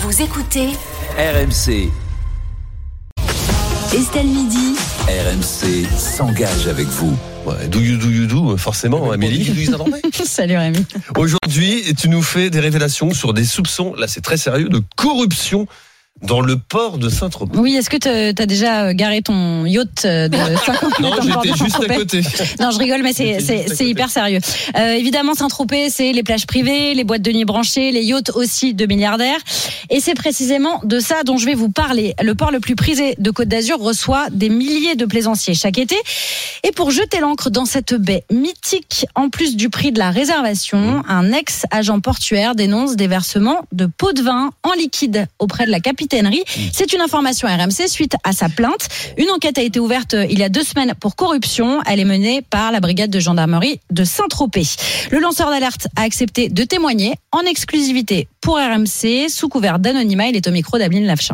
Vous écoutez RMC. Estelle Midi. RMC s'engage avec vous. Ouais, do you do, forcément, Amélie. Salut Rémi. Aujourd'hui, tu nous fais des révélations sur des soupçons, là c'est très sérieux, de corruption dans le port de Saint-Tropez. Oui, est-ce que t'as déjà garé ton yacht de 50 Non, j'étais juste à côté. Non, je rigole, mais c'est hyper sérieux. Évidemment, Saint-Tropez, c'est les plages privées, les boîtes de nuit branchées, les yachts aussi de milliardaires. Et c'est précisément de ça dont je vais vous parler. Le port le plus prisé de Côte d'Azur reçoit des milliers de plaisanciers chaque été. Et pour jeter l'ancre dans cette baie mythique, en plus du prix de la réservation, un ex-agent portuaire dénonce des versements de pots de vin en liquide auprès de la capitainerie. C'est une information RMC suite à sa plainte. Une enquête a été ouverte il y a 2 semaines pour corruption. Elle est menée par la brigade de gendarmerie de Saint-Tropez. Le lanceur d'alerte a accepté de témoigner en exclusivité pour RMC. Sous couvert d'anonymat, il est au micro d'Adeline Lavechin.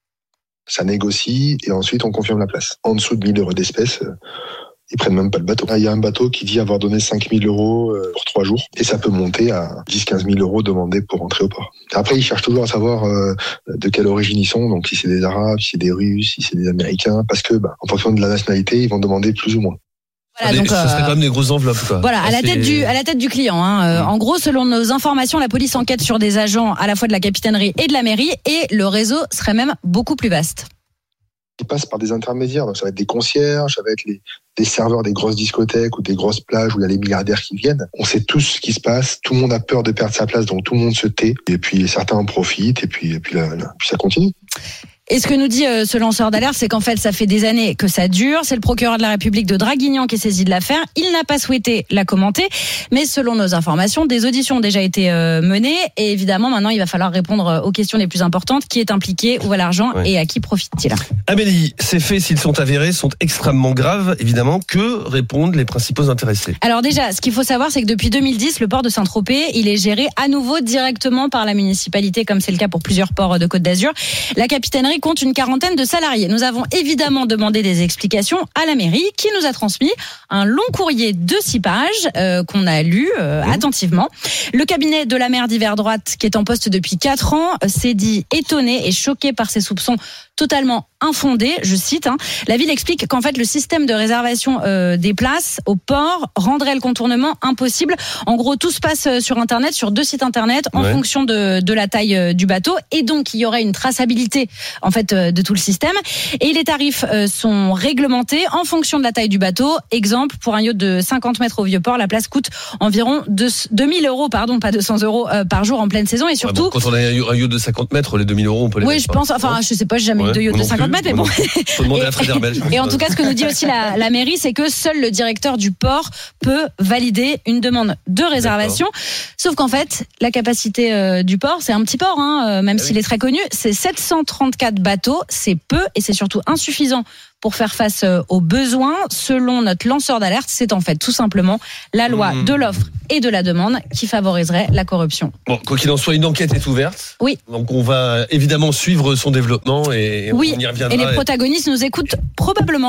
Ça négocie et ensuite on confirme la place. En dessous de 1 000 € d'espèces, ils prennent même pas le bateau. Il y a un bateau qui dit avoir donné 5 000 € pour 3 jours et ça peut monter à 10-15 000 € demandés pour entrer au port. Après, ils cherchent toujours à savoir de quelle origine ils sont, donc si c'est des Arabes, si c'est des Russes, si c'est des Américains, parce que en fonction de la nationalité, ils vont demander plus ou moins. Voilà, donc, ça serait quand même des grosses enveloppes, quoi. Voilà, à la tête du client. En gros, selon nos informations, la police enquête sur des agents à la fois de la capitainerie et de la mairie, et le réseau serait même beaucoup plus vaste. Ils passent par des intermédiaires, donc ça va être des concierges, ça va être des serveurs des grosses discothèques ou des grosses plages où il y a les milliardaires qui viennent. On sait tous ce qui se passe, tout le monde a peur de perdre sa place, donc tout le monde se tait, et puis certains en profitent, et puis ça continue. Et ce que nous dit ce lanceur d'alerte, c'est qu'en fait, ça fait des années que ça dure. C'est le procureur de la République de Draguignan qui est saisi de l'affaire. Il n'a pas souhaité la commenter, mais selon nos informations, des auditions ont déjà été menées. Et évidemment, maintenant, il va falloir répondre aux questions les plus importantes. Qui est impliqué, où va l'argent et à qui profite-t-il? Amélie, ces faits, s'ils sont avérés, sont extrêmement graves, évidemment. Que répondent les principaux intéressés? Alors déjà, ce qu'il faut savoir, c'est que depuis 2010, le port de Saint-Tropez, il est géré à nouveau directement par la municipalité, comme c'est le cas pour plusieurs ports de Côte d'Azur. La capitainerie compte une 40aine de salariés. Nous avons évidemment demandé des explications à la mairie qui nous a transmis un long courrier de 6 pages qu'on a lu attentivement. Le cabinet de la maire d'hiver droite, qui est en poste depuis 4 ans, s'est dit étonné et choqué par ces soupçons totalement infondés. Je cite, la ville explique qu'en fait le système de réservation des places au port rendrait le contournement impossible. En gros, tout se passe sur Internet, sur 2 sites Internet, en fonction de la taille du bateau, et donc il y aurait une traçabilité en fait de tout le système. Et les tarifs sont réglementés en fonction de la taille du bateau. Exemple, pour un yacht de 50 mètres au Vieux-Port, la place coûte environ 2000 €, pas 200 € par jour en pleine saison. Et surtout, quand on a un yacht de 50 mètres, les 2000 €, on peut les mettre. Oui, je pense, je sais pas, j'ai jamais eu de yacht de 50 mètres, mais bon. Faut demander à Frédéric Belge. Et en tout cas, ce que nous dit aussi la mairie, c'est que seul le directeur du port peut valider une demande de réservation. Sauf qu'en fait, la capacité du port, c'est un petit port, même s'il est très connu, c'est 734 bateaux, c'est peu et c'est surtout insuffisant pour faire face aux besoins. Selon notre lanceur d'alerte, c'est en fait tout simplement la loi de l'offre et de la demande qui favoriserait la corruption. Bon, quoi qu'il en soit, une enquête est ouverte. Oui. Donc on va évidemment suivre son développement et on y reviendra. Et les protagonistes nous écoutent probablement.